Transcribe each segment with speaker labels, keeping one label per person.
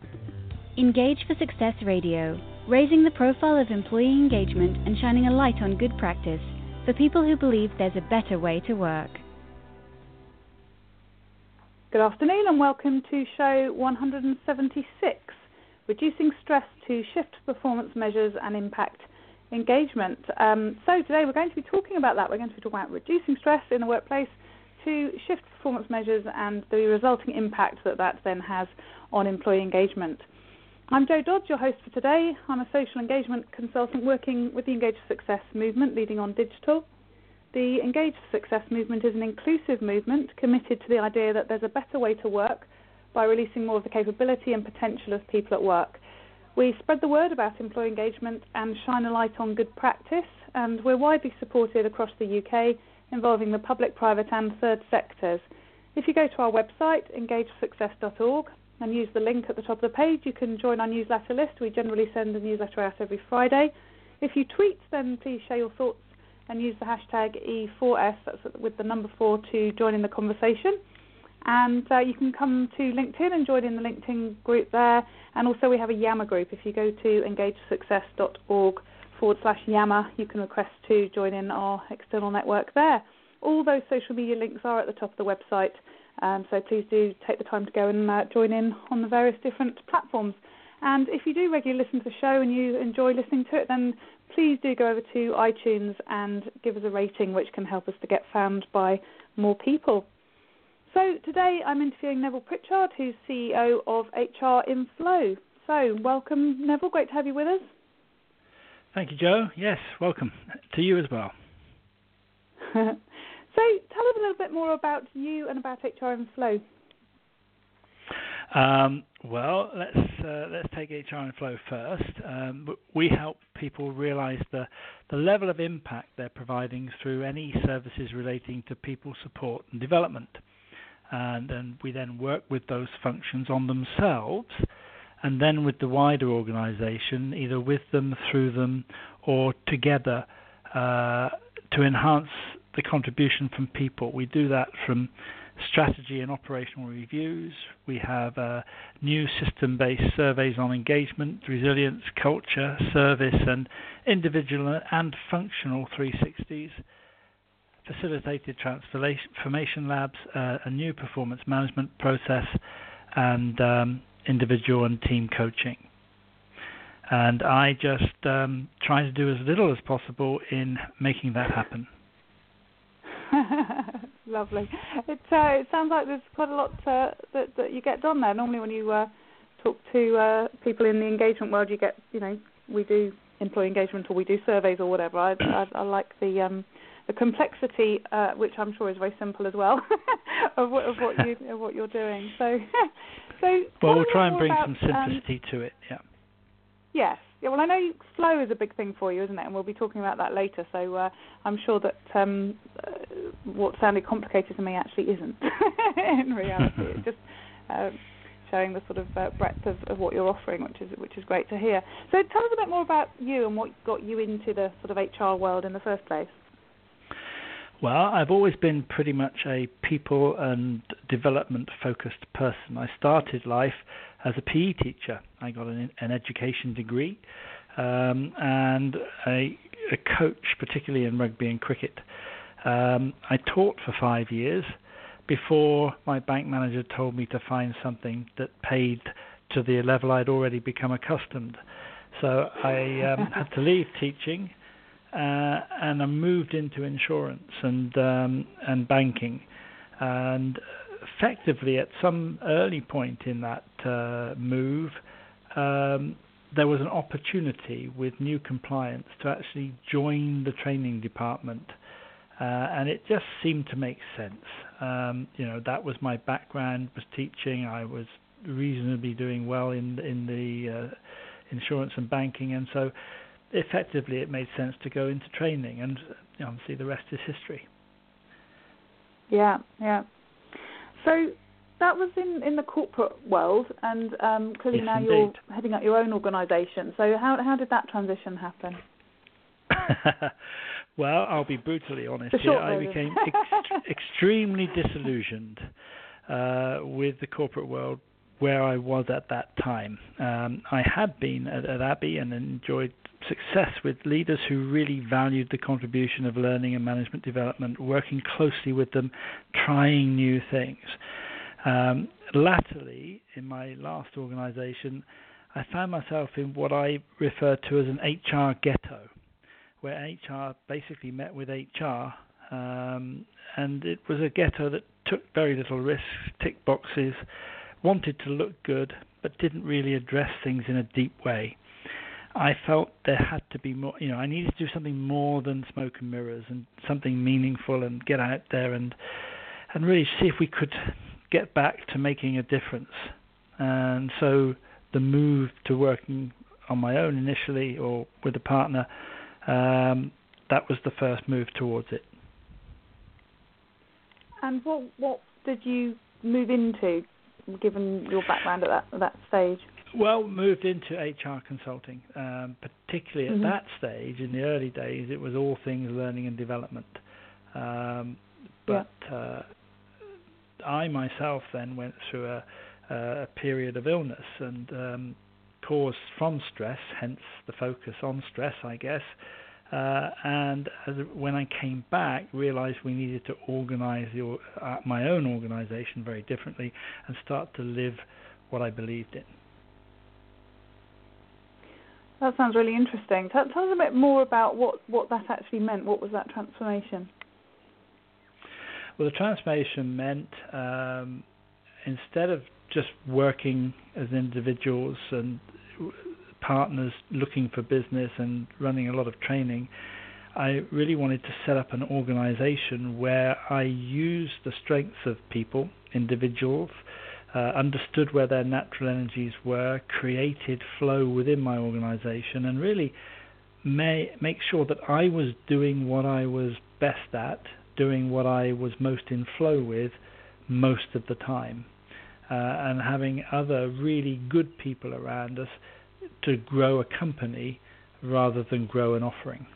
Speaker 1: Engage for Success Radio, raising the profile of employee engagement and shining a light on good practice for people who believe there's a better way to work.
Speaker 2: Good afternoon and welcome to show 176, Reducing Stress to Shift Performance Measures and Impact Engagement. So today we're going to be talking about that. We're going to be talking about reducing stress in the workplace to shift performance measures and the resulting impact that then has on employee engagement. I'm Jo Dodds, your host for today. I'm a social engagement consultant working with the Engage for Success movement, leading on digital. The Engage for Success movement is an inclusive movement committed to the idea that there's a better way to work by releasing more of the capability and potential of people at work. We spread the word about employee engagement and shine a light on good practice, and we're widely supported across the UK, involving the public, private and third sectors. If you go to our website, engageforsuccess.org, and use the link at the top of the page, you can join our newsletter list. We generally send a newsletter out every Friday. If you tweet, then please share your thoughts and use the hashtag E4S, that's with the number 4, to join in the conversation. And you can come to LinkedIn and join in the LinkedIn group there. And also we have a Yammer group. If you go to engageforsuccess.org/Yammer, you can request to join in our external network there. All those social media links are at the top of the website. So please do take the time to go and join in on the various different platforms. And if you do regularly listen to the show and you enjoy listening to it, then please do go over to iTunes and give us a rating, which can help us to get found by more people. So today I'm interviewing Neville Pritchard, who's CEO of HR in Flow. So welcome, Neville. Great to have you with us.
Speaker 3: Thank you, Jo. Yes, welcome to you as well.
Speaker 2: So tell us a little bit more about you and about HR in Flow.
Speaker 3: Well, let's take HR in Flow first. We help people realise the level of impact they're providing through any services relating to people support and development. And we then work with those functions on themselves and then with the wider organisation, either with them, through them, or together to enhance the contribution from people. We do that from strategy and operational reviews. We have new system-based surveys on engagement, resilience, culture, service, and individual and functional 360s, facilitated transformation labs, a new performance management process, and individual and team coaching. And I just try to do as little as possible in making that happen.
Speaker 2: Lovely. It sounds like there's quite a lot that you get done there. Normally when you talk to people in the engagement world, you get, we do employee engagement or we do surveys or whatever. I like the complexity, which I'm sure is very simple as well, of what you're doing. So
Speaker 3: well, we'll try and bring some simplicity to it. Yeah.
Speaker 2: Yes. Yeah, well, I know flow is a big thing for you, isn't it? And we'll be talking about that later. So I'm sure that what sounded complicated to me actually isn't in reality. It's just showing the sort of breadth of what you're offering, which is great to hear. So tell us a bit more about you and what got you into the sort of HR world in the first place.
Speaker 3: Well, I've always been pretty much a people and development-focused person. I started life as a PE teacher. I got an education degree and a coach, particularly in rugby and cricket. I taught for 5 years before my bank manager told me to find something that paid to the level I'd already become accustomed. So I had to leave teaching. And I moved into insurance and banking, and effectively at some early point in that move, there was an opportunity with new compliance to actually join the training department, and it just seemed to make sense. That was my background, was teaching. I was reasonably doing well in the insurance and banking, and so effectively it made sense to go into training, and obviously the rest is history.
Speaker 2: Yeah. So that was in the corporate world, and clearly
Speaker 3: yes,
Speaker 2: now
Speaker 3: indeed.
Speaker 2: You're heading up your own organisation. So how did that transition happen?
Speaker 3: Well, I'll be brutally honest here. I became extremely disillusioned with the corporate world where I was at that time. I had been at Abbey and enjoyed success with leaders who really valued the contribution of learning and management development, working closely with them, trying new things. Latterly, in my last organization, I found myself in what I refer to as an HR ghetto, where HR basically met with HR, and it was a ghetto that took very little risk, ticked boxes, wanted to look good, but didn't really address things in a deep way. I felt there had to be more, I needed to do something more than smoke and mirrors and something meaningful and get out there and really see if we could get back to making a difference. And so the move to working on my own initially or with a partner, that was the first move towards it. And
Speaker 2: what did you move into, given your background at that stage?
Speaker 3: Well, moved into HR consulting, particularly at that stage. In the early days, it was all things learning and development. But I myself then went through a period of illness and caused from stress, hence the focus on stress, I guess. And when I came back, realized we needed to organize my own organization very differently and start to live what I believed in.
Speaker 2: That sounds really interesting. Tell us a bit more about what that actually meant. What was that transformation?
Speaker 3: Well, the transformation meant instead of just working as individuals and partners looking for business and running a lot of training, I really wanted to set up an organization where I used the strengths of people, individuals, understood where their natural energies were, created flow within my organization, and really make sure that I was doing what I was best at, doing what I was most in flow with most of the time, and having other really good people around us to grow a company rather than grow an offering.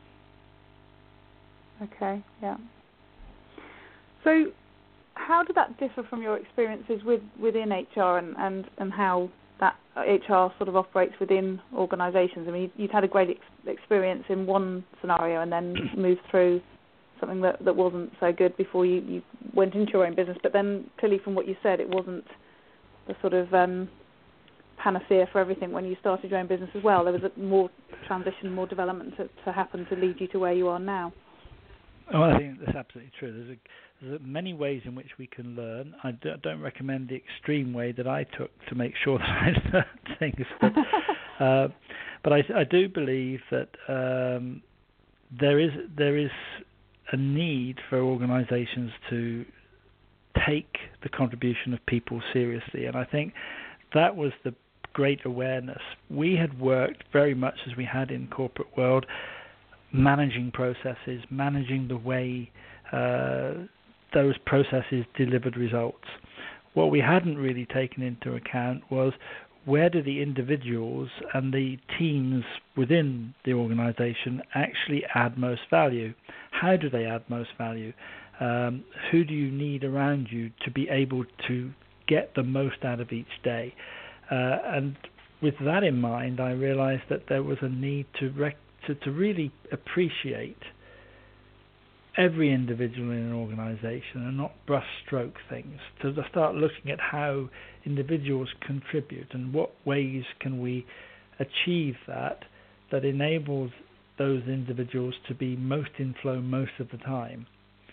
Speaker 2: Okay, yeah. So how did that differ from your experiences within HR and how that HR sort of operates within organisations? I mean, you've had a great experience in one scenario and then moved through something that wasn't so good before you went into your own business. But then clearly from what you said, it wasn't the sort of panacea for everything when you started your own business as well. There was more transition, more development to happen to lead you to where you are now.
Speaker 3: Oh, I think that's absolutely true. There's many ways in which we can learn. I don't recommend the extreme way that I took to make sure that I learned things, but I do believe that there is a need for organisations to take the contribution of people seriously, and I think that was the great awareness. We had worked very much as we had in corporate world, managing processes, managing the way those processes delivered results. What we hadn't really taken into account was where do the individuals and the teams within the organization actually add most value? How do they add most value? Who do you need around you to be able to get the most out of each day? And with that in mind, I realized that there was a need to really appreciate every individual in an organization and not brushstroke things, to start looking at how individuals contribute and what ways can we achieve that enables those individuals to be most in flow most of the time.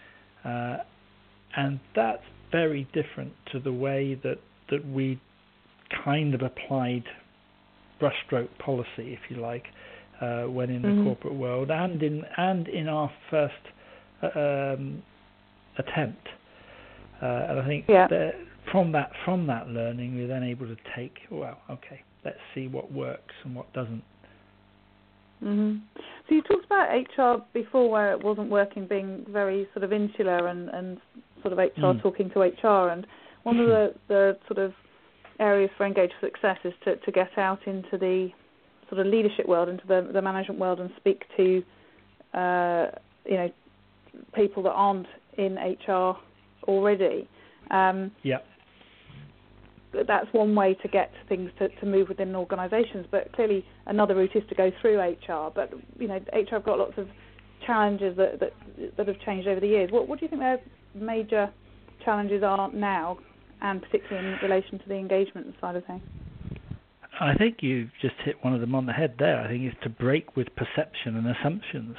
Speaker 3: And that's very different to the way that we kind of applied brushstroke policy, if you like, when in the corporate world and in our first attempt. And I think that from that learning, we're then able to take, let's see what works and what doesn't.
Speaker 2: Mm-hmm. So you talked about HR before, where it wasn't working, being very sort of insular and sort of HR talking to HR. And one of the sort of areas for Engage for Success is to get out into the sort of leadership world, into the management world, and speak to people that aren't in HR already. that's one way to get things to move within organisations. But clearly, another route is to go through HR. But HR have got lots of challenges that have changed over the years. What do you think their major challenges are now, and particularly in relation to the engagement side of things?
Speaker 3: I think you've just hit one of them on the head there. I think it's to break with perception and assumptions.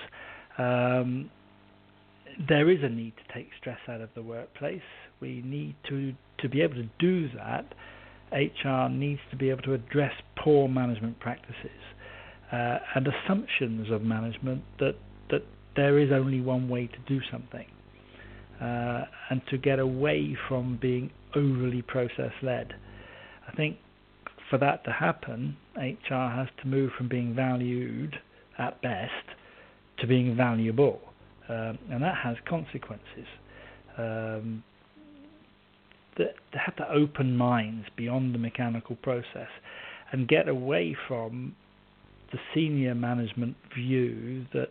Speaker 3: There is a need to take stress out of the workplace. We need to be able to do that. HR needs to be able to address poor management practices and assumptions of management that there is only one way to do something, and to get away from being overly process-led. I think for that to happen, HR has to move from being valued at best to being valuable, and that has consequences. They have to open minds beyond the mechanical process and get away from the senior management view that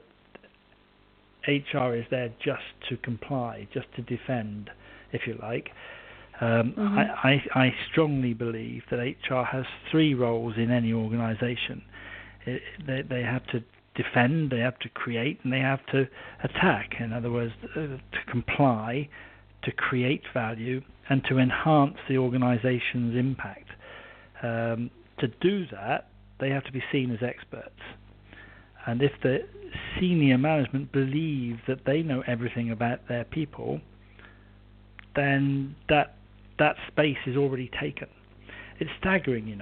Speaker 3: HR is there just to comply, just to defend, if you like. I strongly believe that HR has three roles in any organisation. They have to defend, they have to create, and they have to attack. In other words, to comply, to create value, and to enhance the organisation's impact. To do that, they have to be seen as experts. And if the senior management believe that they know everything about their people, then that space is already taken. It's staggering,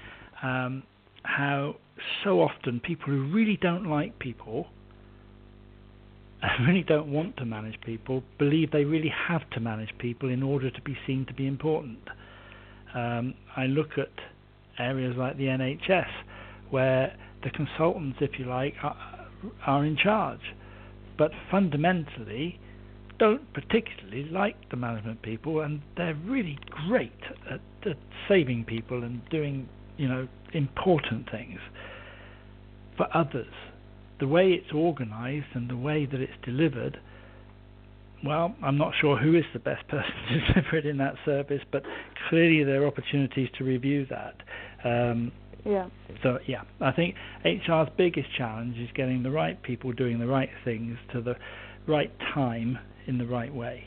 Speaker 3: how so often people who really don't like people and really don't want to manage people believe they really have to manage people in order to be seen to be important. I look at areas like the NHS where the consultants, if you like, are in charge, but fundamentally don't particularly like the management people, and they're really great at saving people and doing, important things. For others, the way it's organised and the way that it's delivered, well, I'm not sure who is the best person to deliver it in that service, but clearly there are opportunities to review that. So, I think HR's biggest challenge is getting the right people doing the right things to the right time in the right way.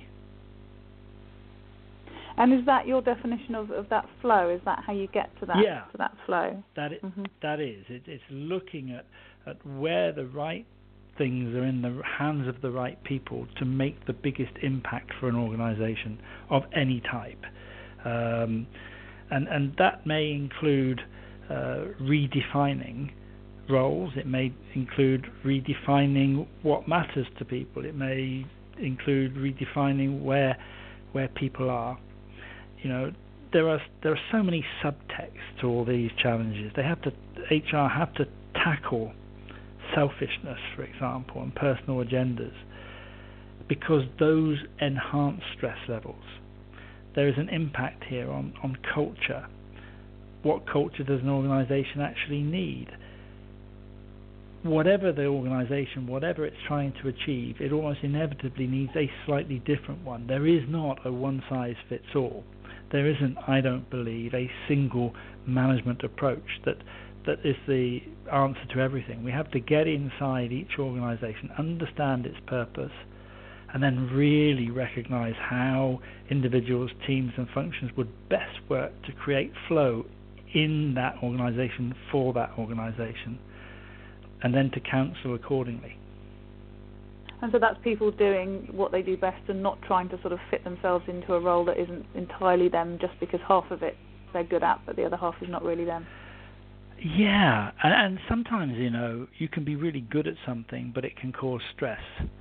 Speaker 2: And is that your definition of that flow? Is that how you get to that to that flow?
Speaker 3: That is. It's looking at where the right things are in the hands of the right people to make the biggest impact for an organisation of any type. And that may include redefining roles. It may include redefining what matters to people. It may include redefining where people are. There are so many subtexts to all these challenges. HR have to tackle selfishness, for example, and personal agendas, because those enhance stress levels. There is an impact here on culture. What culture does an organisation actually need? Whatever the organisation, whatever it's trying to achieve, it almost inevitably needs a slightly different one. There is not a one-size-fits-all. There isn't, I don't believe, a single management approach that is the answer to everything. We have to get inside each organisation, understand its purpose, and then really recognise how individuals, teams and functions would best work to create flow in that organisation for that organisation, and then to counsel accordingly.
Speaker 2: And so that's people doing what they do best and not trying to sort of fit themselves into a role that isn't entirely them just because half of it they're good at, but the other half is not really them.
Speaker 3: Yeah, and sometimes, you can be really good at something, but it can cause stress.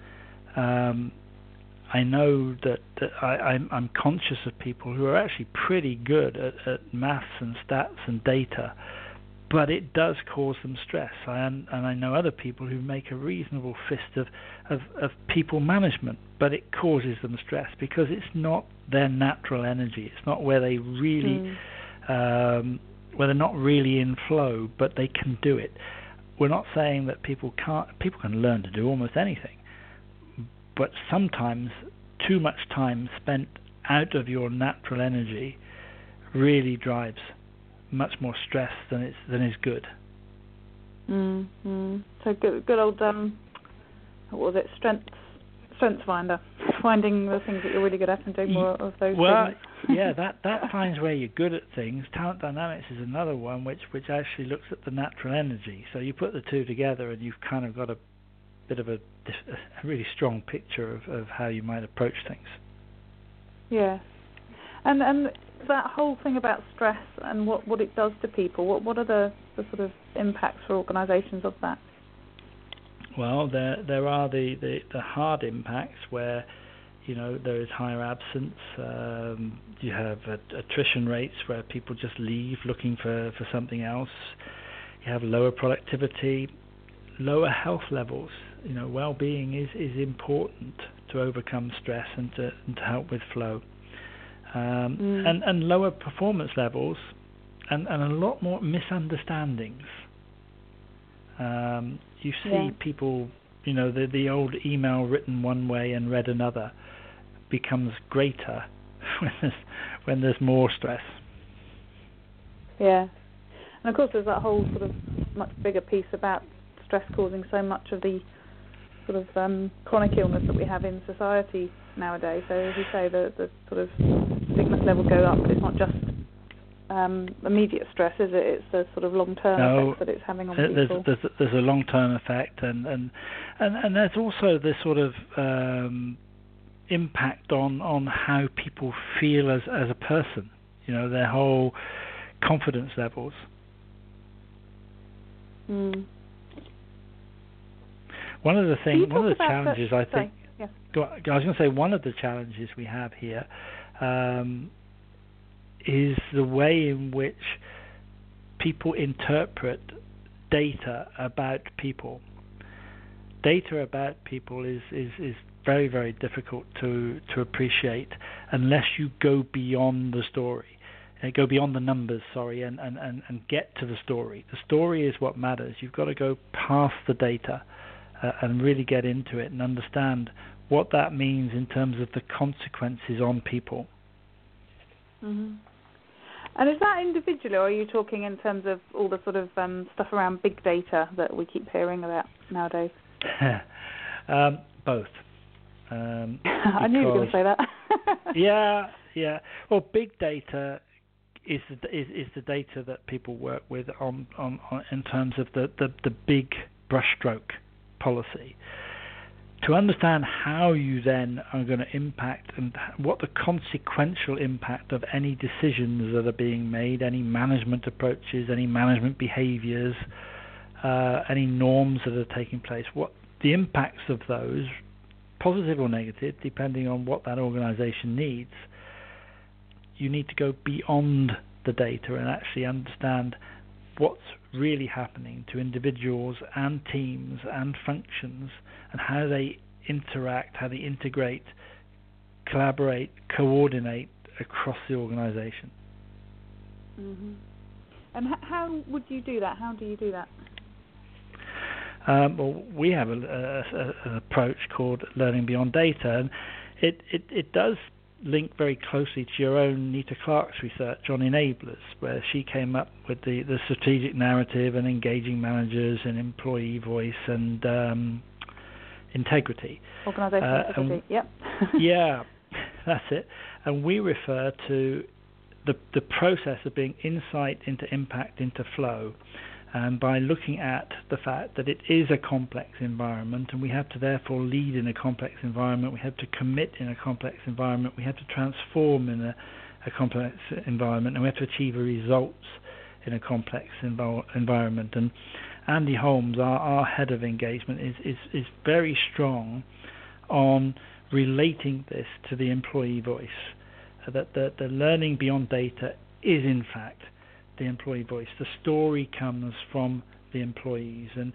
Speaker 3: I know that I'm conscious of people who are actually pretty good at maths and stats and data, but it does cause them stress. And I know other people who make a reasonable fist of people management, but it causes them stress because it's not their natural energy. It's not where they really, where they're not really in flow, but they can do it. We're not saying that people can learn to do almost anything, but sometimes too much time spent out of your natural energy really drives much more stress than is good.
Speaker 2: So good old what was it? Strengths finder, finding the things that you're really good at and doing more of those things.
Speaker 3: Yeah, that finds where you're good at things. Talent dynamics is another one which actually looks at the natural energy. So you put the two together and you've kind of got a bit of a really strong picture of how you might approach things.
Speaker 2: Yeah, and that whole thing about stress and what it does to people. What are the sort of impacts for organisations of that?
Speaker 3: Well, there are the hard impacts where, there is higher absence. You have attrition rates where people just leave looking for something else. You have lower productivity, lower health levels. Well-being is important to overcome stress and to help with flow. And lower performance levels and a lot more misunderstandings. You see people, the old email written one way and read another becomes greater when there's more stress.
Speaker 2: Yeah. And of course there's that whole sort of much bigger piece about stress causing so much of the sort of chronic illness that we have in society nowadays. So as you say, the sort of sickness levels go up, but it's not just immediate stress, is it? It's the sort of long-term effects that it's having on people.
Speaker 3: There's a long-term effect, and there's also this sort of impact on how people feel as a person. Their whole confidence levels. One of the challenges I think.
Speaker 2: Yes.
Speaker 3: I was going to say one of the challenges we have here is the way in which people interpret data about people. Data about people is very, very difficult to appreciate unless you go beyond the story. Go beyond the numbers, and get to the story. The story is what matters. You've got to go past the data and really get into it and understand what that means in terms of the consequences on people.
Speaker 2: Mm-hmm. And is that individual, or are you talking in terms of all the sort of stuff around big data that we keep hearing about nowadays?
Speaker 3: Both.
Speaker 2: I knew you were going to say that.
Speaker 3: Yeah. Well, big data is the data that people work with on in terms of the big brushstroke policy. To understand how you then are going to impact and what the consequential impact of any decisions that are being made, any management approaches, any management behaviors, any norms that are taking place, what the impacts of those, positive or negative, depending on what that organization needs, you need to go beyond the data and actually understand what's really happening to individuals and teams and functions and how they interact, how they integrate, collaborate, coordinate across the organization.
Speaker 2: Mm-hmm. And how would you do that? How do you do that?
Speaker 3: Well, we have an approach called Learning Beyond Data, and it does link very closely to your own Nita Clark's research on enablers, where she came up with the strategic narrative and engaging managers and employee voice and integrity.
Speaker 2: Organizational integrity, yep.
Speaker 3: Yeah, that's it. And we refer to the process of being insight into impact into flow, and by looking at the fact that it is a complex environment and we have to therefore lead in a complex environment, we have to commit in a complex environment, we have to transform in a complex environment, and we have to achieve results in a complex environment. And Andy Holmes, our head of engagement, is very strong on relating this to the employee voice, that the learning beyond data is in fact the employee voice. The story comes from the employees, and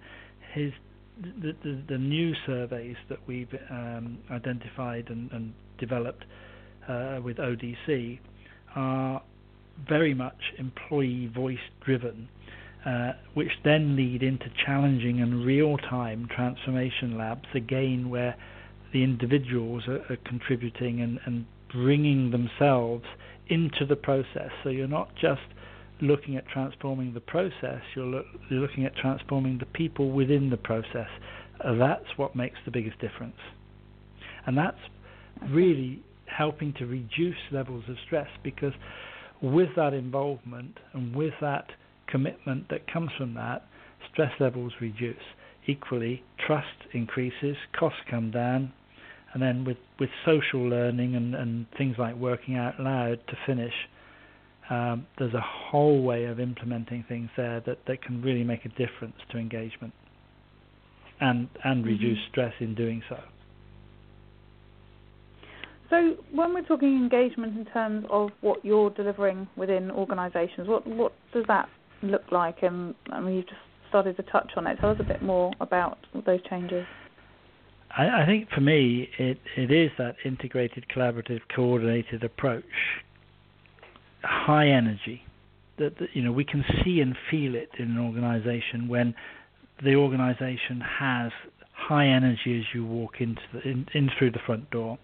Speaker 3: the new surveys that we've identified and developed with ODC are very much employee voice driven, which then lead into challenging and real-time transformation labs, again where the individuals are contributing and bringing themselves into the process. So you're not just looking at transforming the process, you're looking at transforming the people within the process. That's what makes the biggest difference. And that's really helping to reduce levels of stress, because with that involvement and with that commitment that comes from that, stress levels reduce. Equally, trust increases, costs come down, and then with social learning and things like working out loud to finish, there's a whole way of implementing things there that can really make a difference to engagement and reduce stress in doing so.
Speaker 2: So when we're talking engagement in terms of what you're delivering within organisations, what does that look like? And I mean, you just started to touch on it. Tell us a bit more about those changes.
Speaker 3: I think for me, it is that integrated, collaborative, coordinated approach. High energy. That we can see and feel it in an organisation when the organisation has high energy as you walk in through the front door.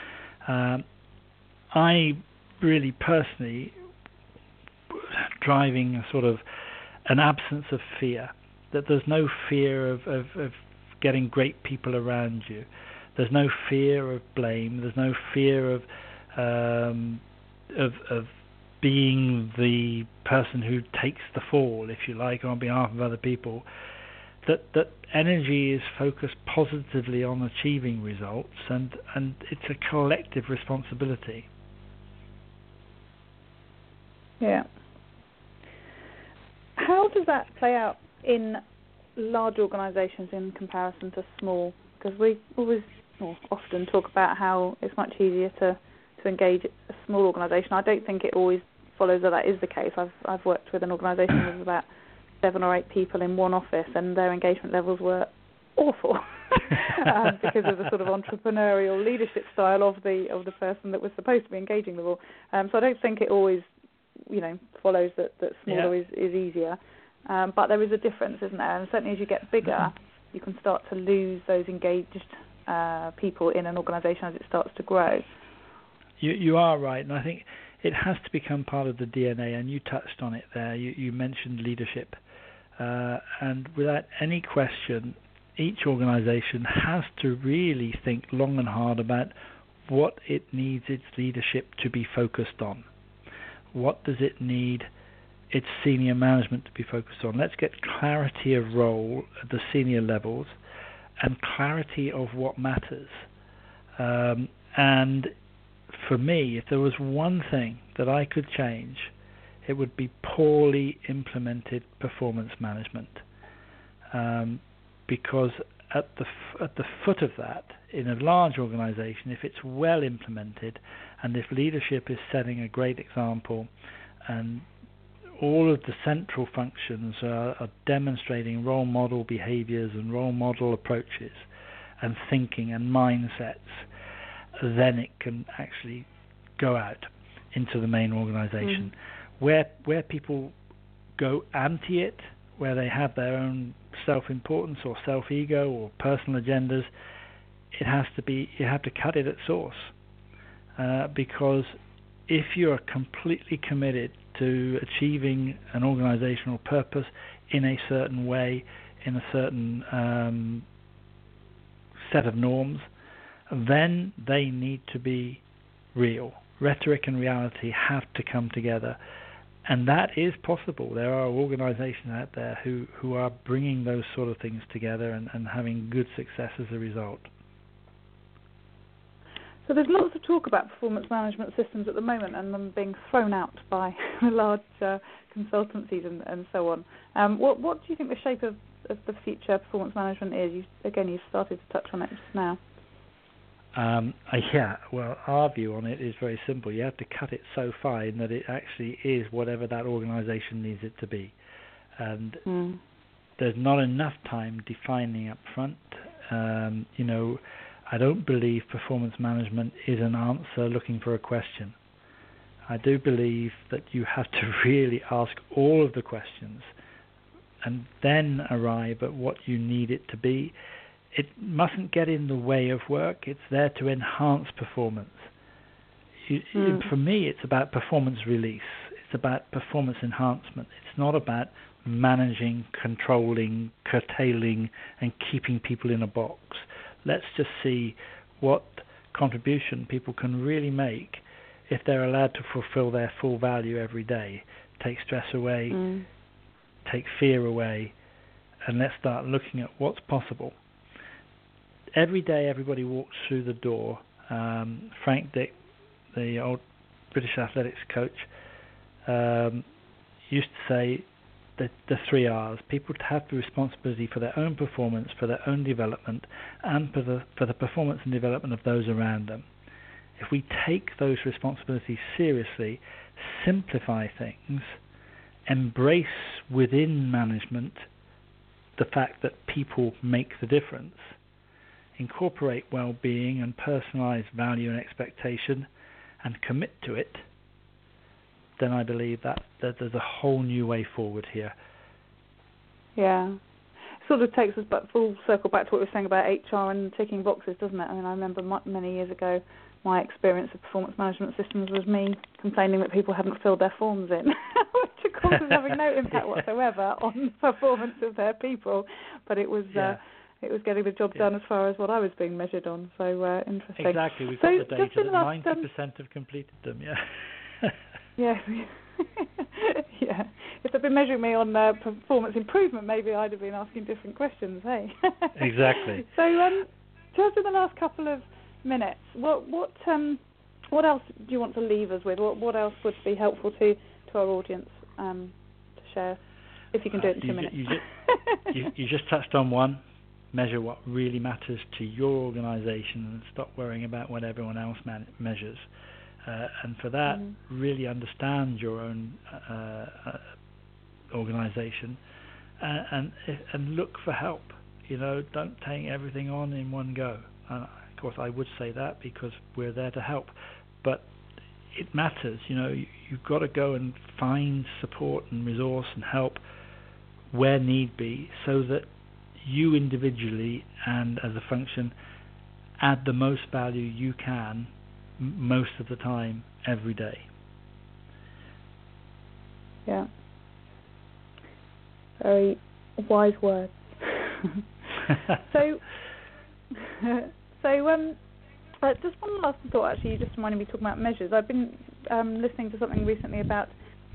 Speaker 3: I really personally driving a sort of an absence of fear, that there's no fear of getting great people around you. There's no fear of blame. There's no fear of being the person who takes the fall, if you like, on behalf of other people. That energy is focused positively on achieving results, and it's a collective responsibility.
Speaker 2: Yeah. How does that play out in large organisations in comparison to small? Because we often talk about how it's much easier to engage a small organisation. I don't think it always follows that is the case. I've worked with an organisation with about 7 or 8 people in one office, and their engagement levels were awful because of the sort of entrepreneurial leadership style of the person that was supposed to be engaging them all. So I don't think it always, follows that smaller is easier. But there is a difference, isn't there? And certainly as you get bigger, you can start to lose those engaged people in an organisation as it starts to grow.
Speaker 3: You are right, and I think it has to become part of the DNA, and you touched on it there. You mentioned leadership. And without any question, each organisation has to really think long and hard about what it needs its leadership to be focused on. What does it need its senior management to be focused on? Let's get clarity of role at the senior levels and clarity of what matters. And for me, if there was one thing that I could change, it would be poorly implemented performance management, because at the foot of that, in a large organisation, if it's well implemented, and if leadership is setting a great example, and all of the central functions are demonstrating role model behaviours and role model approaches, and thinking and mindsets, then it can actually go out into the main organisation. Where people go anti it, where they have their own self-importance or self-ego or personal agendas, you have to cut it at source. Because if you are completely committed to achieving an organizational purpose in a certain way, in a certain set of norms, then they need to be real. Rhetoric and reality have to come together. And that is possible. There are organizations out there who are bringing those sort of things together and having good success as a result.
Speaker 2: So there's lots of talk about performance management systems at the moment, and them being thrown out by large consultancies and so on. What do you think the shape of the future performance management is? You started to touch on it just now.
Speaker 3: Well, our view on it is very simple. You have to cut it so fine that it actually is whatever that organisation needs it to be. And there's not enough time defining up front. I don't believe performance management is an answer looking for a question. I do believe that you have to really ask all of the questions and then arrive at what you need it to be. It mustn't get in the way of work. It's there to enhance performance. For me, it's about performance release. It's about performance enhancement. It's not about managing, controlling, curtailing, and keeping people in a box. Let's just see what contribution people can really make if they're allowed to fulfill their full value every day. Take stress away, take fear away, and let's start looking at what's possible. Every day everybody walks through the door. Frank Dick, the old British athletics coach, used to say the 3 R's. People have the responsibility for their own performance, for their own development, and for the performance and development of those around them. If we take those responsibilities seriously, simplify things, embrace within management the fact that people make the difference, incorporate well-being and personalized value and expectation, and commit to it, then I believe that there's a whole new way forward here.
Speaker 2: Yeah. Sort of takes us full circle back to what we were saying about HR and ticking boxes, doesn't it? I mean, I remember many years ago, my experience of performance management systems was me complaining that people hadn't filled their forms in, which of course is having no impact whatsoever on the performance of their people, but it was getting the job done as far as what I was being measured on. So interesting.
Speaker 3: Exactly, we've got the data that 90% have completed them.
Speaker 2: Yeah. Yeah. If they'd been measuring me on performance improvement, maybe I'd have been asking different questions. Hey.
Speaker 3: Exactly.
Speaker 2: So, just in the last couple of minutes, what else do you want to leave us with? What else would be helpful to our audience to share? If you can do it in 2 minutes.
Speaker 3: You just touched on one. Measure what really matters to your organisation and stop worrying about what everyone else measures. And for that, really understand your own organisation and look for help. Don't take everything on in one go. And of course, I would say that because we're there to help, but it matters. You've got to go and find support and resource and help where need be, so that you individually and as a function add the most value you can most of the time, every day. Yeah.
Speaker 2: Very wise words. So just one last thought, actually. You just reminded me talking about measures. I've been listening to something recently about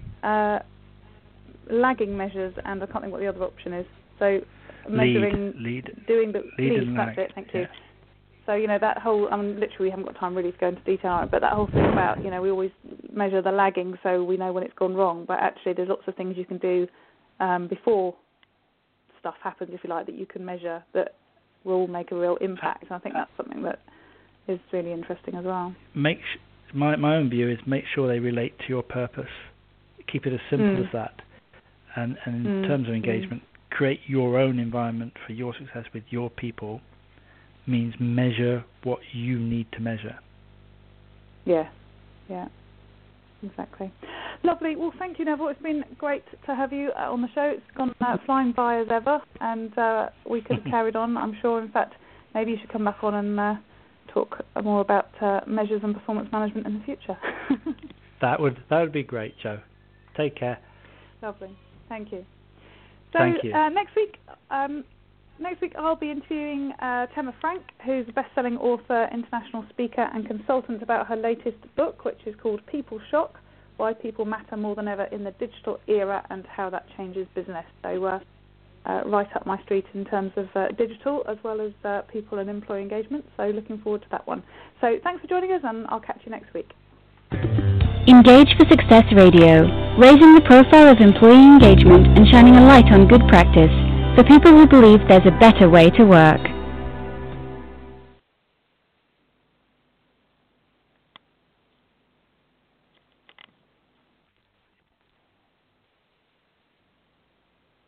Speaker 2: lagging measures, and I can't think what the other option is. So measuring, doing the lead. That's it. Thank you. So, that whole, literally we haven't got time really to go into detail on it, but that whole thing about, we always measure the lagging so we know when it's gone wrong, but actually there's lots of things you can do before stuff happens, if you like, that you can measure that will make a real impact. And I think that's something that is really interesting as well.
Speaker 3: My own view is make sure they relate to your purpose. Keep it as simple as that. And in terms of engagement, create your own environment for your success with your people. Means measure what you need to measure. Yeah, exactly. Lovely. Well, thank you, Neville. It's been great to have you on the show. It's gone flying by as ever, and we could have carried on, I'm sure. In fact, maybe you should come back on and talk more about measures and performance management in the future. That would be great, Jo. Take care.
Speaker 2: Lovely. Thank you. So
Speaker 3: Thank you.
Speaker 2: Next week I'll be interviewing Tema Frank, who's a best-selling author, international speaker and consultant, about her latest book, which is called People Shock, Why People Matter More Than Ever in the Digital Era and How That Changes Business. So right up my street in terms of digital as well as people and employee engagement. So looking forward to that one. So thanks for joining us, and I'll catch you next week.
Speaker 1: Engage for Success Radio, raising the profile of employee engagement and shining a light on good practice for people who believe there's a better way to work.